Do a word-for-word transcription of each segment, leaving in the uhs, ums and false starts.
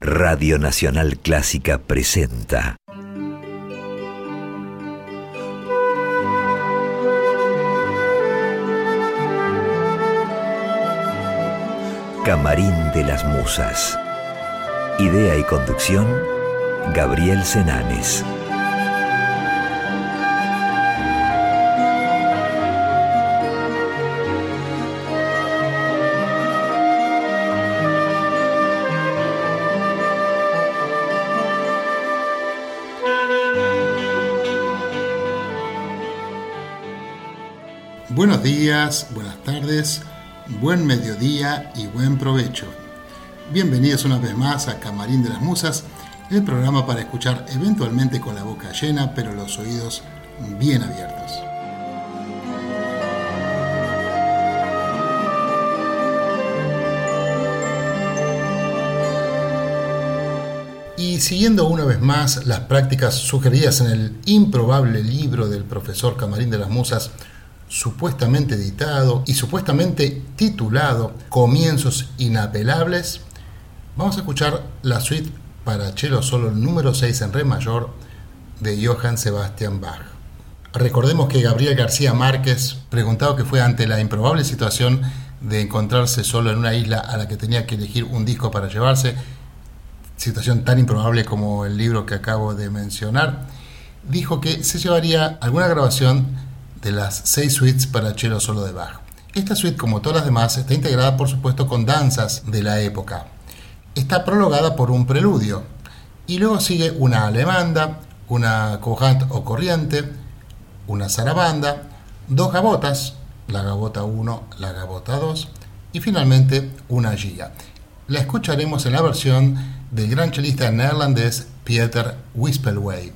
Radio Nacional Clásica presenta Camarín de las Musas. Idea y conducción, Gabriel Senanes. Buenos días, buenas tardes, buen mediodía y buen provecho. Bienvenidos una vez más a Camarín de las Musas, el programa para escuchar eventualmente con la boca llena, pero los oídos bien abiertos. Y siguiendo una vez más las prácticas sugeridas en el improbable libro del profesor Camarín de las Musas, supuestamente editado y supuestamente titulado Comienzos Inapelables, vamos a escuchar la suite para cello solo número seis en re mayor de Johann Sebastian Bach. Recordemos que Gabriel García Márquez, preguntado que fue ante la improbable situación de encontrarse solo en una isla a la que tenía que elegir un disco para llevarse, situación tan improbable como el libro que acabo de mencionar, dijo que se llevaría alguna grabación de las seis suites para cello solo de Bach. Esta suite, como todas las demás, está integrada por supuesto con danzas de la época. Está prologada por un preludio y luego sigue una alemanda, una courante o corriente, una zarabanda, dos gavotas, la gavota uno, la gavota dos y finalmente una giga. La escucharemos en la versión del gran chelista neerlandés Pieter Wispelwey.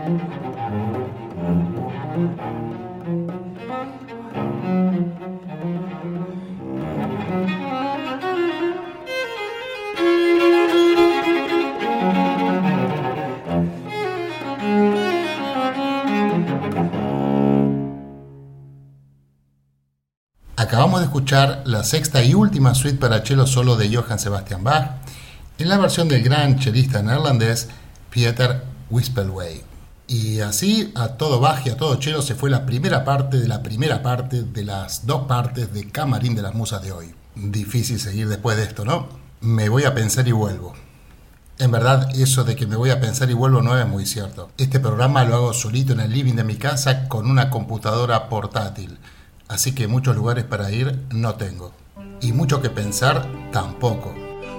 Acabamos de escuchar la sexta y última suite para cello solo de Johann Sebastian Bach en la versión del gran chelista neerlandés Pieter Wispelwey. Y así a todo Bach y a todo cello se fue la primera parte de la primera parte de las dos partes de Camarín de las Musas de hoy. Difícil seguir después de esto, ¿no? Me voy a pensar y vuelvo. En verdad, eso de que me voy a pensar y vuelvo no es muy cierto. Este programa lo hago solito en el living de mi casa con una computadora portátil. Así que muchos lugares para ir no tengo. Y mucho que pensar tampoco.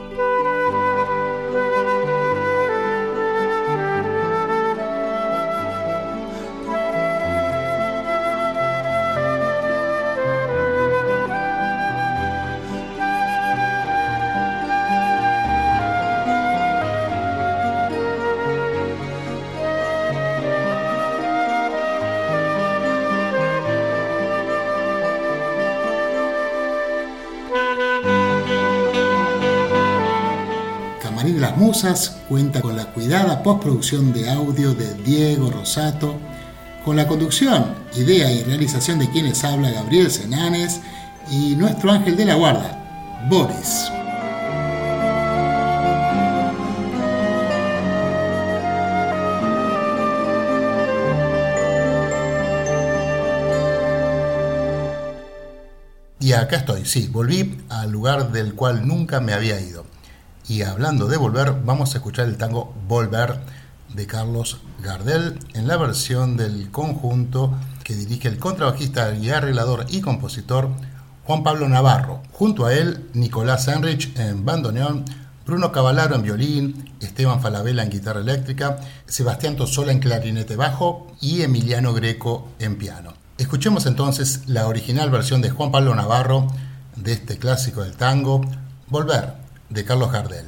Camarín de las Musas cuenta con la cuidada postproducción de audio de Diego Rosato, con la conducción, idea y realización de quienes habla Gabriel Senanes y nuestro ángel de la guarda, Boris. Y acá estoy, sí, volví al lugar del cual nunca me había ido. Y hablando de volver, vamos a escuchar el tango Volver de Carlos Gardel en la versión del conjunto que dirige el contrabajista y arreglador y compositor Juan Pablo Navarro. Junto a él, Nicolás Enrich en bandoneón, Bruno Cavallaro en violín, Esteban Falabella en guitarra eléctrica, Sebastián Tosola en clarinete bajo y Emiliano Greco en piano. Escuchemos entonces la original versión de Juan Pablo Navarro de este clásico del tango, Volver, de Carlos Gardel.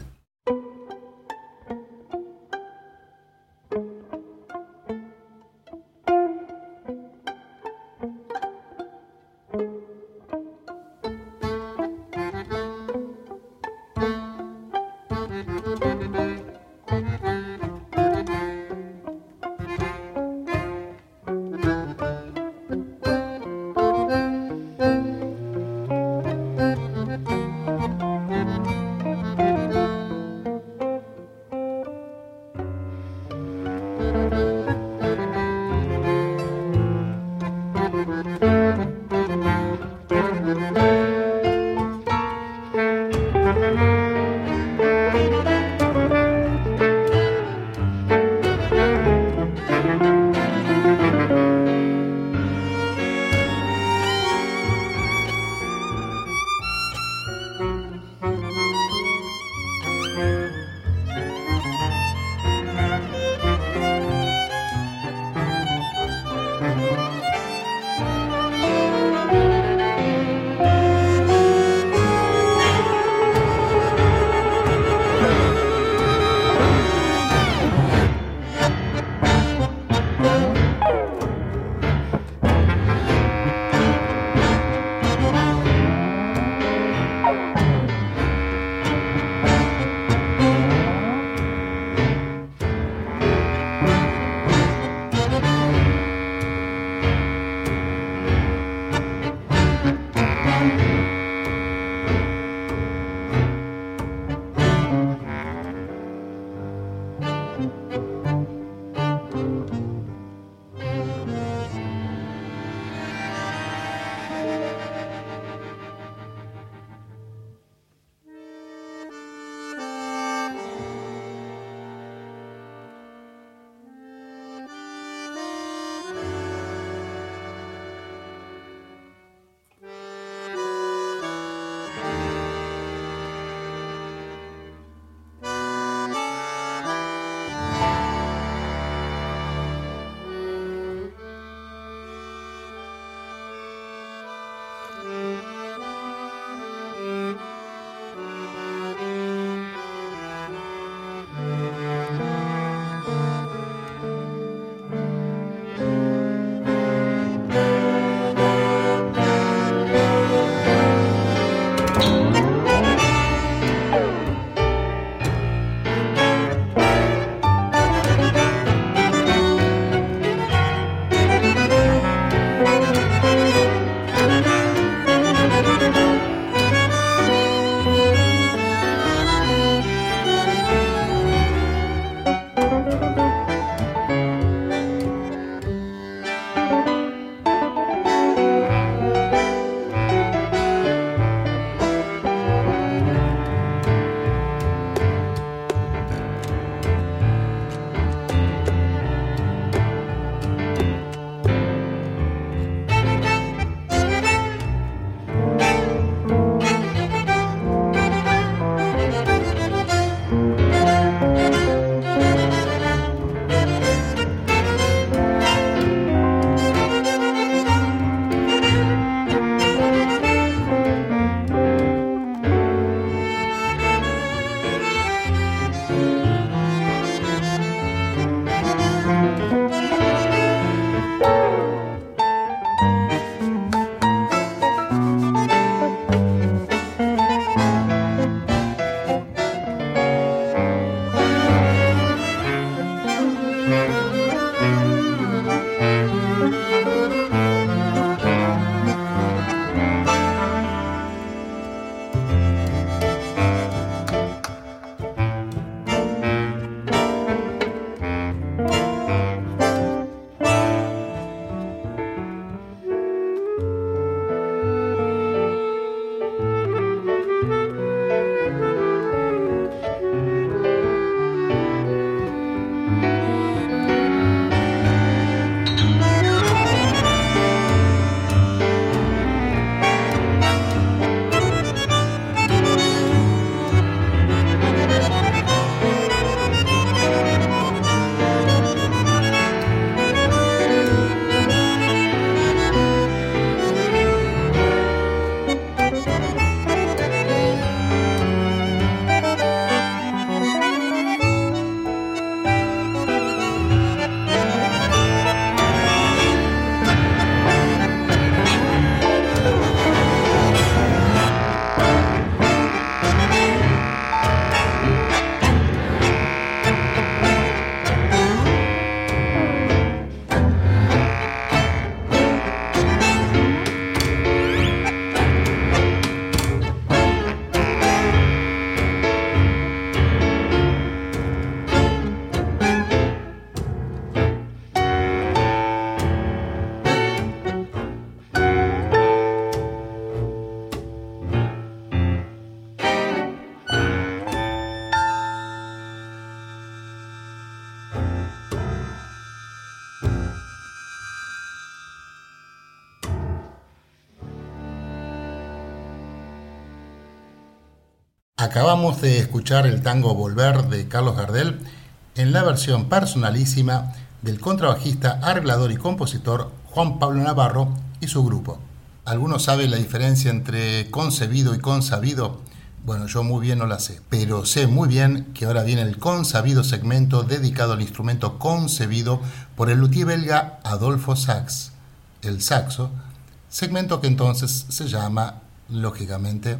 Acabamos de escuchar el tango Volver de Carlos Gardel en la versión personalísima del contrabajista, arreglador y compositor Juan Pablo Navarro y su grupo. ¿Alguno sabe la diferencia entre concebido y consabido? Bueno, yo muy bien no la sé, pero sé muy bien que ahora viene el consabido segmento dedicado al instrumento concebido por el luthier belga Adolphe Sax, el saxo, segmento que entonces se llama, lógicamente,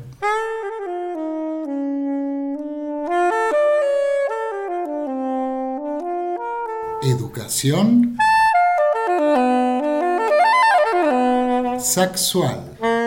Educación Saxual.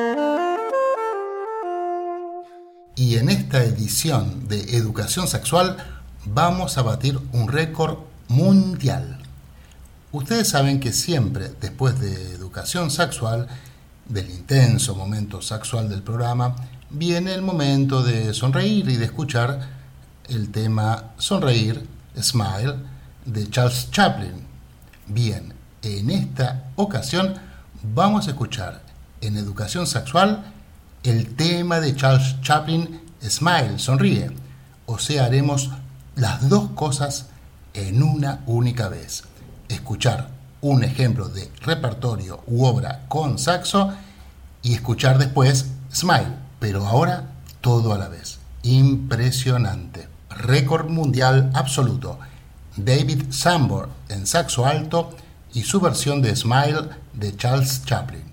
Y en esta edición de Educación Saxual vamos a batir un récord mundial. Ustedes saben que siempre después de Educación Saxual, del intenso momento sexual del programa, viene el momento de sonreír y de escuchar el tema Sonreír, Smile, de Charles Chaplin. Bien, en esta ocasión vamos a escuchar en Educación Sexual el tema de Charles Chaplin, Smile, Sonríe. O sea, haremos las dos cosas en una única vez. Escuchar un ejemplo de repertorio u obra con saxo y escuchar después Smile, pero ahora todo a la vez. Impresionante. Récord mundial absoluto. David Sanborn en saxo alto y su versión de Smile de Charles Chaplin.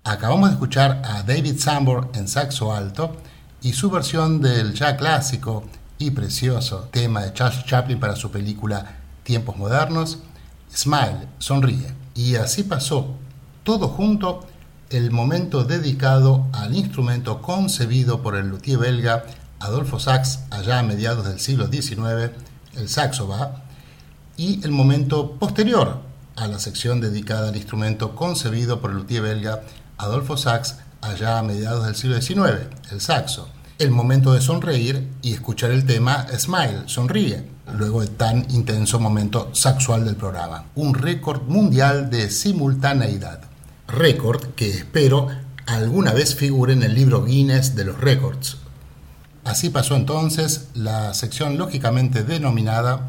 Acabamos de escuchar a David Sanborn en saxo alto y su versión del ya clásico y precioso tema de Charles Chaplin para su película Tiempos Modernos, Smile, sonríe. Y así pasó, todo junto, el momento dedicado al instrumento concebido por el luthier belga Adolphe Sax allá a mediados del siglo diecinueve, el saxo va, y el momento posterior a la sección dedicada al instrumento concebido por el luthier belga Adolphe Sax allá a mediados del siglo diecinueve, el saxo. El momento de sonreír y escuchar el tema Smile, sonríe, luego del tan intenso momento sexual del programa. Un récord mundial de simultaneidad. Récord que espero alguna vez figure en el libro Guinness de los récords. Así pasó entonces la sección lógicamente denominada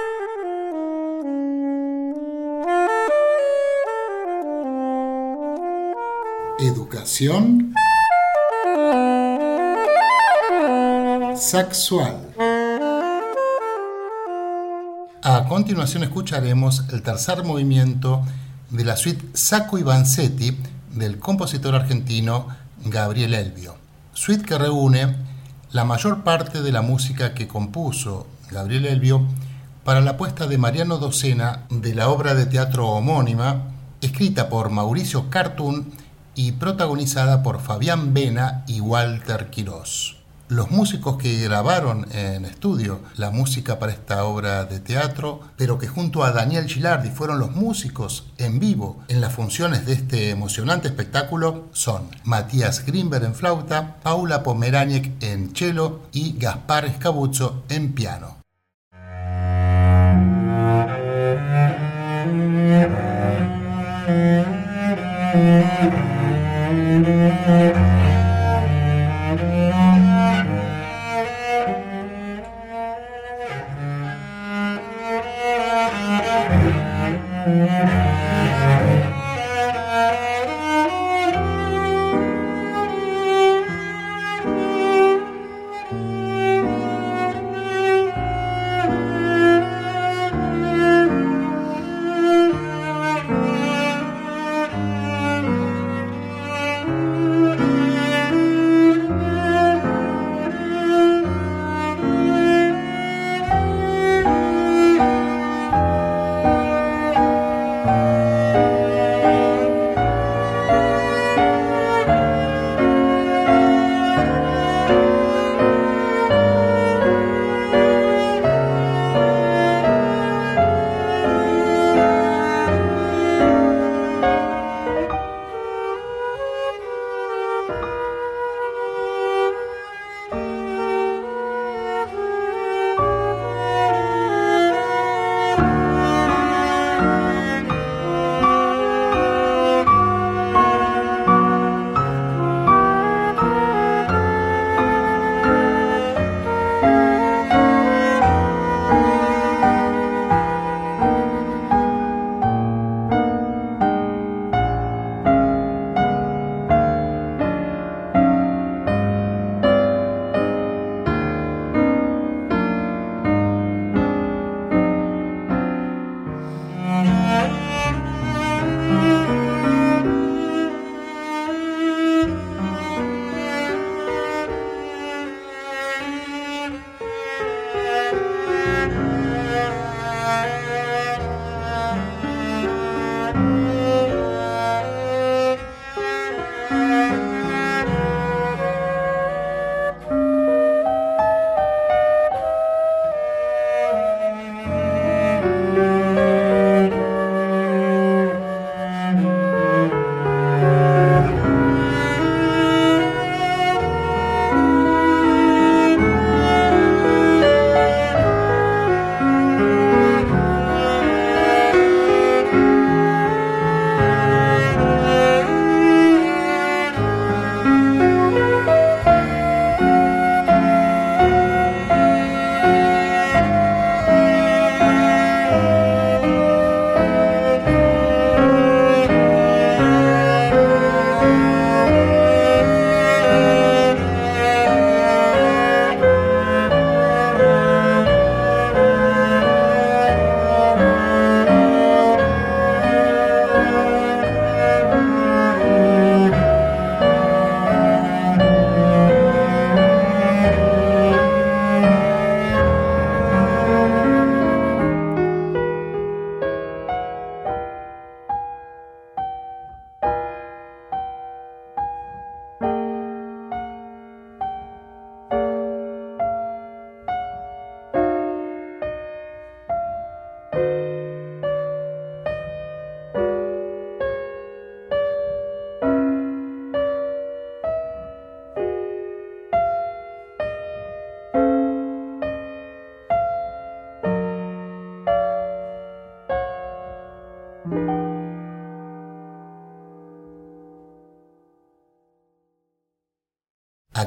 Educación Sexual. A continuación escucharemos el tercer movimiento de la suite Sacco y Vanzetti del compositor argentino Gabriel Elvio. Suite que reúne la mayor parte de la música que compuso Gabriel Elvio para la puesta de Mariano Docena de la obra de teatro homónima, escrita por Mauricio Cartún y protagonizada por Fabián Vena y Walter Quirós. Los músicos que grabaron en estudio la música para esta obra de teatro, pero que junto a Daniel Gilardi fueron los músicos en vivo en las funciones de este emocionante espectáculo, son Matías Grimberg en flauta, Paula Pomeraniec en cello y Gaspar Scabuzzo en piano.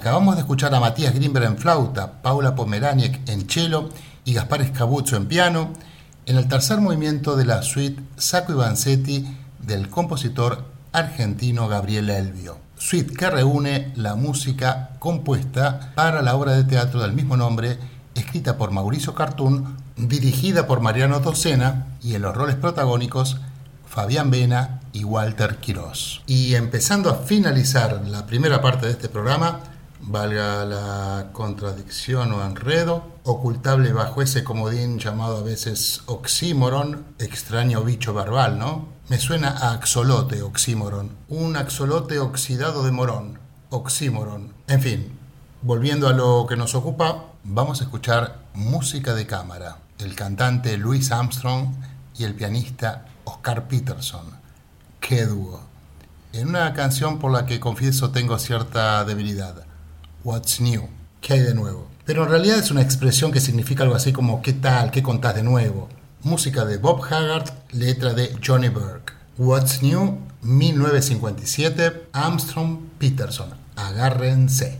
Acabamos de escuchar a Matías Grimberg en flauta, Paula Pomeraniec en cello y Gaspar Scabuzzo en piano, en el tercer movimiento de la suite Sacco y Vanzetti del compositor argentino Gabriel Elvio. Suite que reúne la música compuesta para la obra de teatro del mismo nombre, escrita por Mauricio Cartún, dirigida por Mariano Docena y en los roles protagónicos Fabián Vena y Walter Quirós. Y empezando a finalizar la primera parte de este programa, valga la contradicción o enredo, ocultable bajo ese comodín llamado a veces oxímoron, extraño bicho verbal, ¿no? Me suena a axolote, oxímoron, un axolote oxidado de morón, oxímoron. En fin, volviendo a lo que nos ocupa, vamos a escuchar música de cámara. El cantante Louis Armstrong y el pianista Oscar Peterson. ¡Qué dúo! En una canción por la que confieso tengo cierta debilidad. What's new? ¿Qué hay de nuevo? Pero en realidad es una expresión que significa algo así como ¿qué tal? ¿Qué contás de nuevo? Música de Bob Haggart, letra de Johnny Burke. What's new? mil novecientos cincuenta y siete, Armstrong Peterson. Agárrense.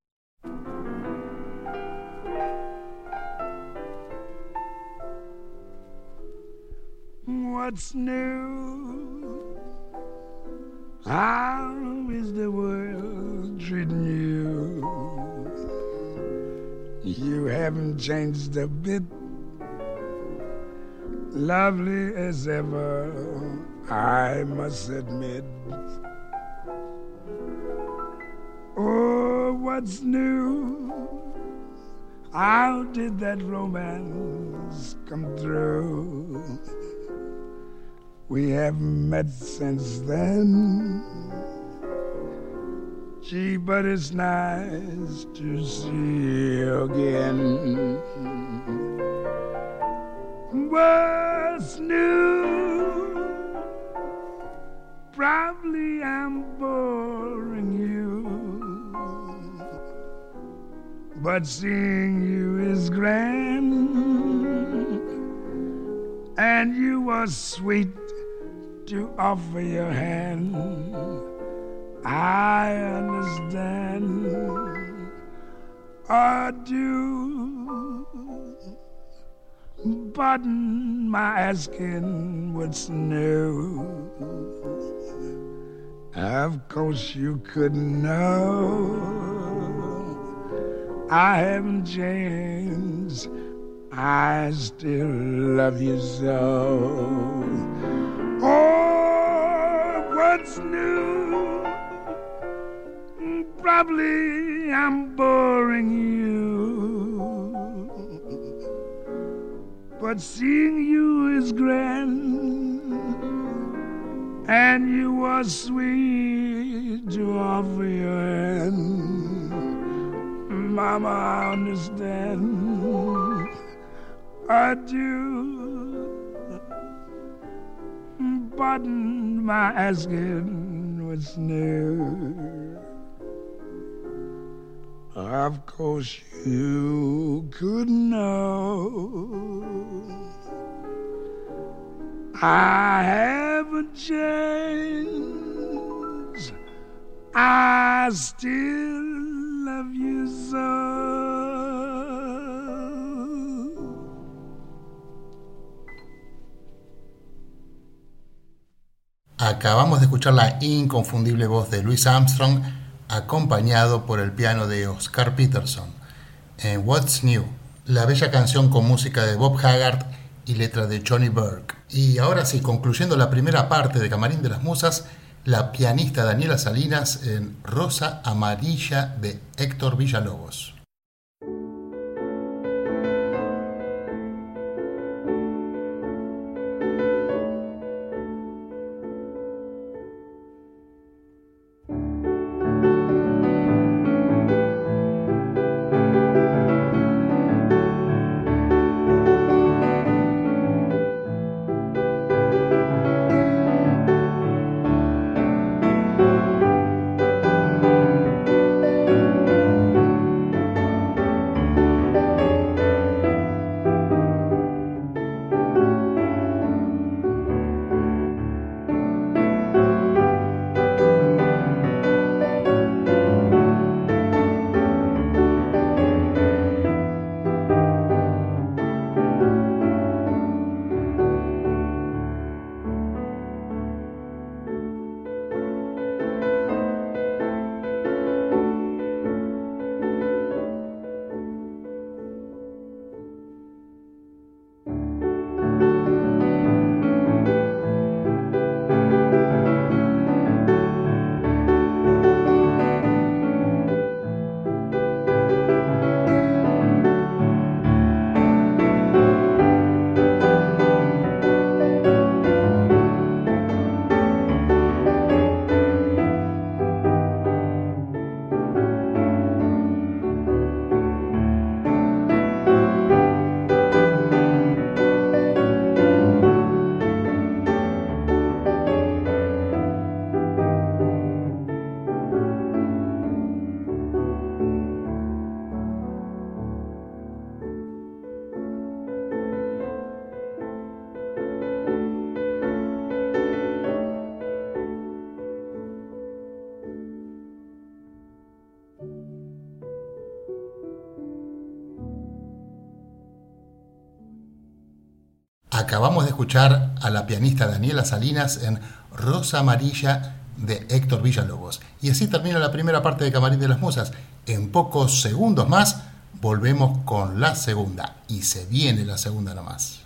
What's new? How is the world treating you? You haven't changed a bit, lovely as ever, I must admit. Oh, what's new? How did that romance come through? We haven't met since then. Gee, but it's nice to see you again. What's new? Probably I'm boring you, but seeing you is grand, and you were sweet to offer your hand. I understand. I do. Pardon my asking what's new. Of course you couldn't know. I haven't changed. I still love you so. Oh, what's new? Probably I'm boring you, but seeing you is grand, and you were sweet to offer your hand. Mama, I understand. I do. Pardon my asking what's new. Of course you could know. I haven't changed. I still love you so. Acabamos de escuchar la inconfundible voz de Louis Armstrong, acompañado por el piano de Oscar Peterson, en What's New, la bella canción con música de Bob Haggart y letra de Johnny Burke. Y ahora sí, concluyendo la primera parte de Camarín de las Musas, la pianista Daniela Salinas en Rosa Amarilla de Héctor Villalobos. Acabamos de escuchar a la pianista Daniela Salinas en Rosa Amarilla de Héctor Villalobos. Y así termina la primera parte de Camarín de las Musas. En pocos segundos más volvemos con la segunda. Y se viene la segunda nomás.